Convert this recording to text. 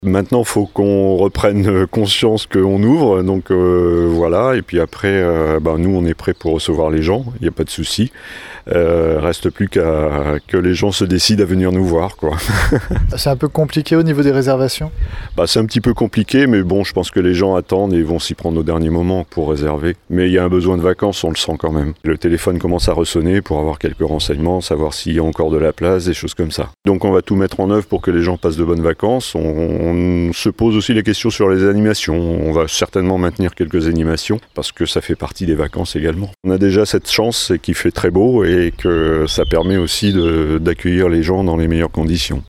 Maintenant, il faut qu'on reprenne conscience qu'on ouvre, donc voilà. Et puis après, nous, on est prêts pour recevoir les gens, il n'y a pas de souci. Reste plus qu'à que les gens se décident à venir nous voir, quoi. C'est un peu compliqué au niveau des réservations ? C'est un petit peu compliqué, mais bon, je pense que les gens attendent et vont s'y prendre au dernier moment pour réserver. Mais il y a un besoin de vacances, on le sent quand même. Le téléphone commence à ressonner pour avoir quelques renseignements, savoir s'il y a encore de la place, des choses comme ça. Donc on va tout mettre en œuvre pour que les gens passent de bonnes vacances. On se pose aussi les questions sur les animations. On va certainement maintenir quelques animations parce que ça fait partie des vacances également. On a déjà cette chance, c'est qu'il fait très beau et que ça permet aussi d'accueillir les gens dans les meilleures conditions.